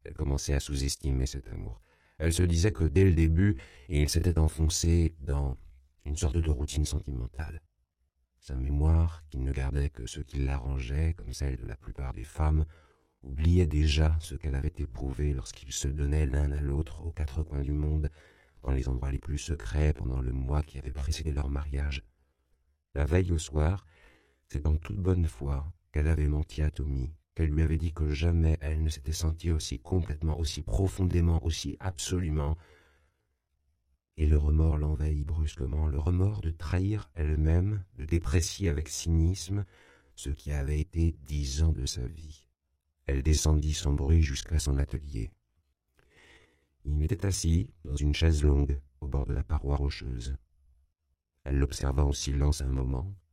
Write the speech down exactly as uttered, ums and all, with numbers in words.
Elle commençait à sous-estimer cet amour. Elle se disait que dès le début, il s'était enfoncé dans une sorte de routine sentimentale. Sa mémoire, qui ne gardait que ce qui l'arrangeait, comme celle de la plupart des femmes, oubliait déjà ce qu'elle avait éprouvé lorsqu'ils se donnaient l'un à l'autre aux quatre coins du monde, dans les endroits les plus secrets pendant le mois qui avait précédé leur mariage. La veille au soir, c'est en toute bonne foi qu'elle avait menti à Tommy, qu'elle lui avait dit que jamais elle ne s'était sentie aussi complètement, aussi profondément, aussi absolument. Et le remords l'envahit brusquement, le remords de trahir elle-même, de déprécier avec cynisme ce qui avait été dix ans de sa vie. Elle descendit sans bruit jusqu'à son atelier. Il était assis dans une chaise longue au bord de la paroi rocheuse. Elle l'observa en silence un moment,